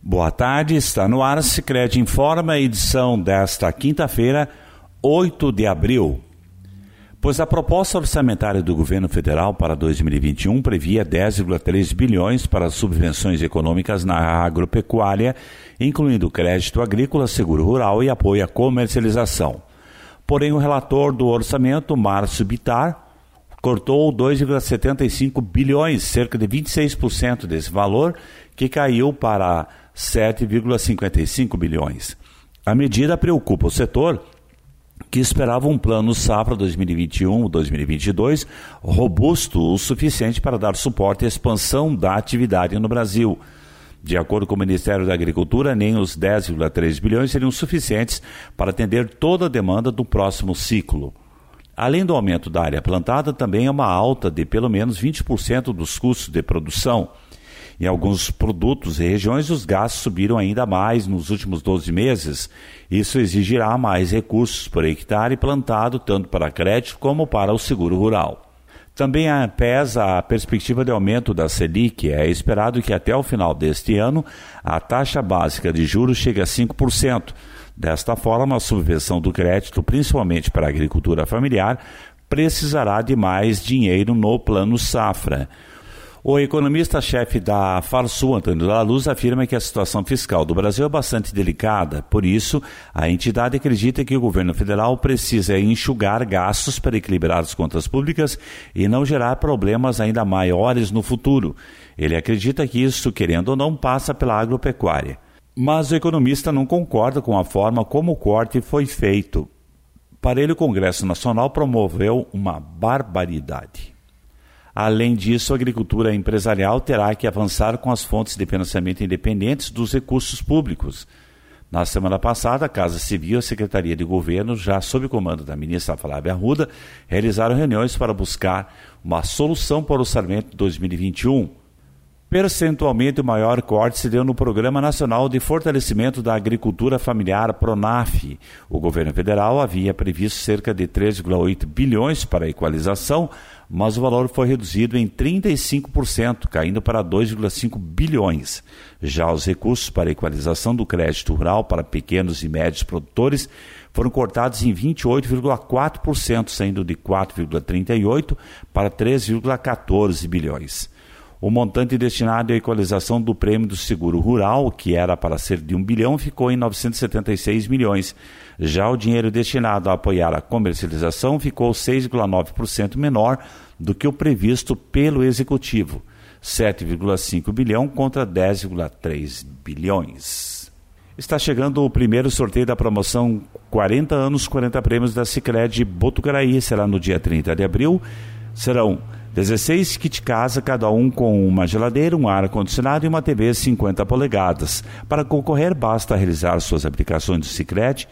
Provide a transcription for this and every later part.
Boa tarde, está no ar Sicredi Informa, edição desta quinta-feira, 8 de abril. Pois a proposta orçamentária do governo federal para 2021 previa 10,3 bilhões para subvenções econômicas na agropecuária, incluindo crédito agrícola, seguro rural e apoio à comercialização. Porém, o relator do orçamento, Márcio Bittar, cortou 2,75 bilhões, cerca de 26% desse valor, que caiu para 7,55 bilhões. A medida preocupa o setor, que esperava um plano safra 2021-2022 robusto o suficiente para dar suporte à expansão da atividade no Brasil. De acordo com o Ministério da Agricultura, nem os 10,3 bilhões seriam suficientes para atender toda a demanda do próximo ciclo. Além do aumento da área plantada, também é uma alta de pelo menos 20% dos custos de produção. Em alguns produtos e regiões, os gastos subiram ainda mais nos últimos 12 meses. Isso exigirá mais recursos por hectare plantado, tanto para crédito como para o seguro rural. Também pesa a perspectiva de aumento da Selic. É esperado que até o final deste ano a taxa básica de juros chegue a 5%. Desta forma, a subvenção do crédito, principalmente para a agricultura familiar, precisará de mais dinheiro no plano safra. O economista-chefe da Farsul, Antônio Dalla Luz, afirma que a situação fiscal do Brasil é bastante delicada. Por isso, a entidade acredita que o governo federal precisa enxugar gastos para equilibrar as contas públicas e não gerar problemas ainda maiores no futuro. Ele acredita que isso, querendo ou não, passa pela agropecuária. Mas o economista não concorda com a forma como o corte foi feito. Para ele, o Congresso Nacional promoveu uma barbaridade. Além disso, a agricultura empresarial terá que avançar com as fontes de financiamento independentes dos recursos públicos. Na semana passada, a Casa Civil e a Secretaria de Governo, já sob comando da ministra Flávia Arruda, realizaram reuniões para buscar uma solução para o orçamento de 2021. Percentualmente, o maior corte se deu no Programa Nacional de Fortalecimento da Agricultura Familiar, PRONAF. O governo federal havia previsto cerca de 3,8 bilhões para a equalização, mas o valor foi reduzido em 35%, caindo para 2,5 bilhões. Já os recursos para a equalização do crédito rural para pequenos e médios produtores foram cortados em 28,4%, saindo de 4,38 para 3,14 bilhões. O montante destinado à equalização do prêmio do seguro rural, que era para ser de 1 bilhão, ficou em 976 milhões. Já o dinheiro destinado a apoiar a comercialização ficou 6,9% menor do que o previsto pelo Executivo, 7,5 bilhão contra 10,3 bilhões. Está chegando o primeiro sorteio da promoção 40 anos, 40 prêmios da Sicredi Botucaraí. Será no dia 30 de abril. Serão 16 kit casa, cada um com uma geladeira, um ar-condicionado e uma TV 50 polegadas. Para concorrer, basta realizar suas aplicações do Sicredi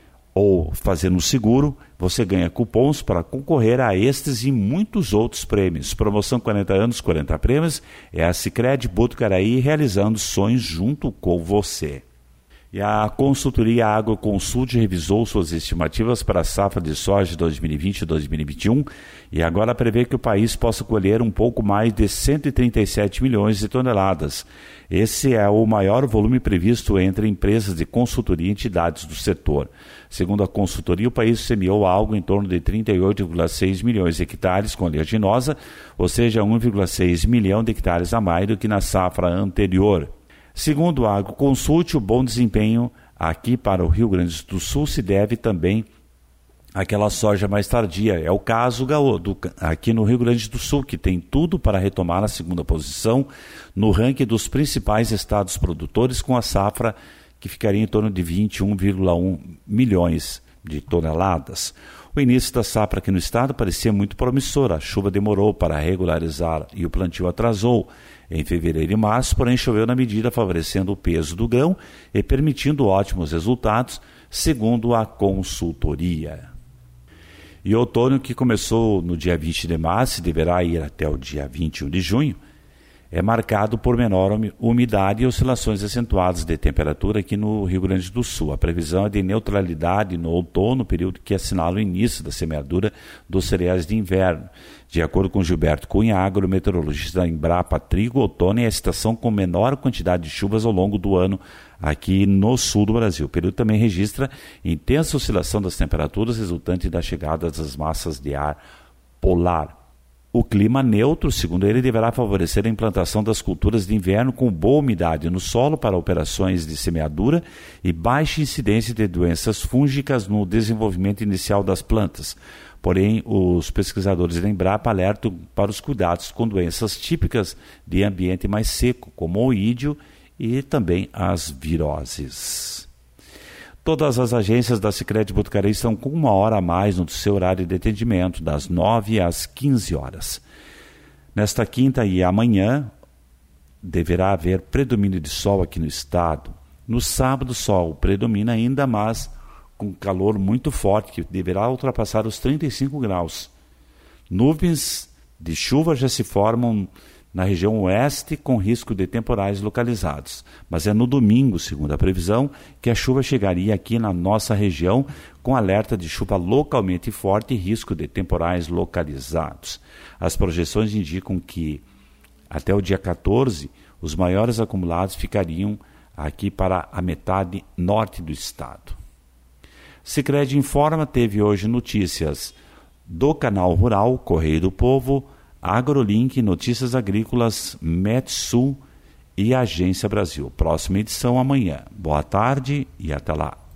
ou fazer no seguro. Você ganha cupons para concorrer a estes e muitos outros prêmios. Promoção 40 anos, 40 prêmios é a Sicredi Botucaraí, realizando sonhos junto com você. E a consultoria Agroconsult revisou suas estimativas para a safra de soja de 2020 e 2021 e agora prevê que o país possa colher um pouco mais de 137 milhões de toneladas. Esse é o maior volume previsto entre empresas de consultoria e entidades do setor. Segundo a consultoria, o país semeou algo em torno de 38,6 milhões de hectares com oleaginosa, ou seja, 1,6 milhão de hectares a mais do que na safra anterior. Segundo a Agroconsult, o bom desempenho aqui para o Rio Grande do Sul se deve também àquela soja mais tardia. É o caso aqui no Rio Grande do Sul, que tem tudo para retomar a segunda posição no ranking dos principais estados produtores, com a safra que ficaria em torno de 21,1 milhões de toneladas. O início da safra aqui no estado parecia muito promissor. A chuva demorou para regularizar e o plantio atrasou em fevereiro e março, porém choveu na medida, favorecendo o peso do grão e permitindo ótimos resultados, segundo a consultoria. E o outono, que começou no dia 20 de março e deverá ir até o dia 21 de junho, é marcado por menor umidade e oscilações acentuadas de temperatura aqui no Rio Grande do Sul. A previsão é de neutralidade no outono, período que assinala o início da semeadura dos cereais de inverno. De acordo com Gilberto Cunha, agrometeorologista da Embrapa, trigo, outono é a estação com menor quantidade de chuvas ao longo do ano aqui no sul do Brasil. O período também registra intensa oscilação das temperaturas resultante da chegada das massas de ar polar. O clima neutro, segundo ele, deverá favorecer a implantação das culturas de inverno com boa umidade no solo para operações de semeadura e baixa incidência de doenças fúngicas no desenvolvimento inicial das plantas. Porém, os pesquisadores da Embrapa alertam para os cuidados com doenças típicas de ambiente mais seco, como o ídio e também as viroses. Todas as agências da Sicredi Botucatu estão com 1 hora a mais no seu horário de atendimento, das 9 às 15 horas. Nesta quinta e amanhã, deverá haver predomínio de sol aqui no estado. No sábado, o sol predomina ainda, mas com calor muito forte, que deverá ultrapassar os 35 graus. Nuvens de chuva já se formam na região oeste com risco de temporais localizados. Mas é no domingo, segundo a previsão, que a chuva chegaria aqui na nossa região com alerta de chuva localmente forte e risco de temporais localizados. As projeções indicam que até o dia 14 os maiores acumulados ficariam aqui para a metade norte do estado. Sicredi Informa teve hoje notícias do Canal Rural, Correio do Povo, AgroLink, Notícias Agrícolas, Metsul e Agência Brasil. Próxima edição amanhã. Boa tarde e até lá.